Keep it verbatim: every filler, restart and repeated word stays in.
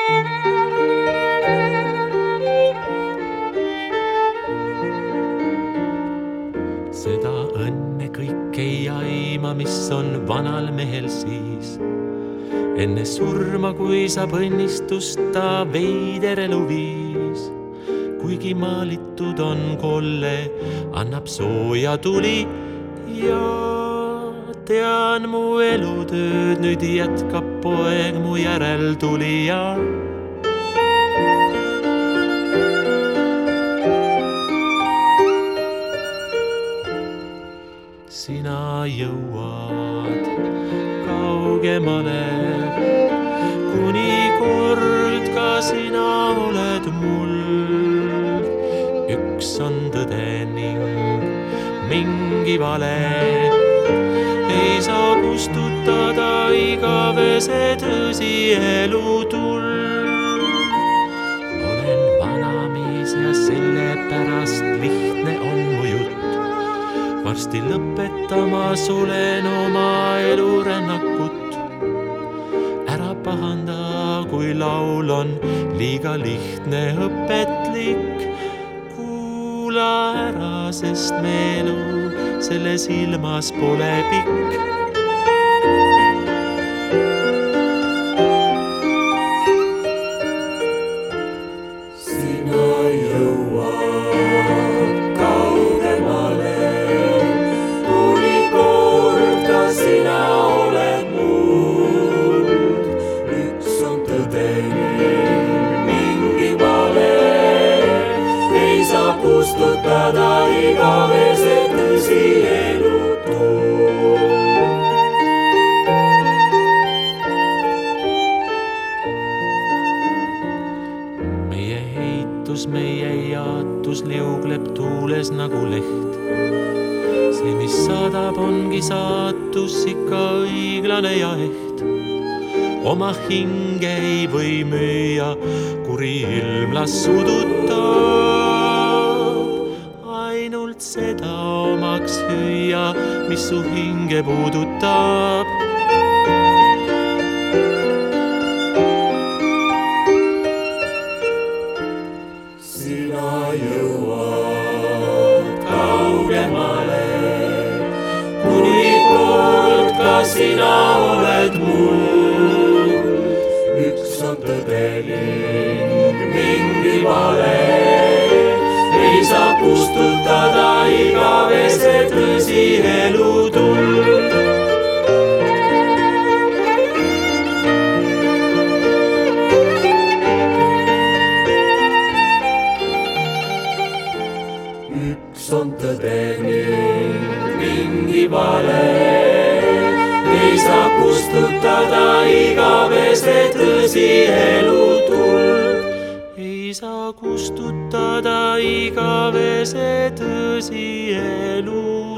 Seda õnne kõik ei aima, mis on vanal mehel siis. Enne surma, kui saab õnnistust ta veider elu viis. Kuigi maalitud on kolle, annab sooja tuli ja tean mu elutööd nüüd jätkab poeg mu järeltulija. Sina jõuad kaugemale, kuni kord ka sina oled mul. Üks on tõde ning mingi vale, ei saa kustutada igavese tõsi elutuld. Olen vanamees ja sellepärast lihtne on mu jutt. Varsti lõpetama sulen oma elurännakut. Ära pahanda, kui laul on liiga lihtne õpetlik. Kuula ära, sest me elu selles ilmas pole pikk. Sina jõuad kaugemale, sina oled muld. Üks on tõde ning mingi vale, ei saa kustutada igavese tõsi elutuld. Meie heitus, meie jaatus liugleb tuules nagu leht. See, mis saadab, ongi saatus ikka õiglane ja eht. Oma hinge ei või müüa, kuri ilm las sudutab. Ainult seda omaks hüüa, mis su hinge puudutab. Sina jõuad kaugemale, sina oled mul. Üks on tõde ning mingi vale, ei saa kustutada igavese tõsi elutuld. Üks on tõde ning mingi vale, ei saa kustutada igavese tõsi elutuld. Ei saa kustutada igavese tõsi elutuld.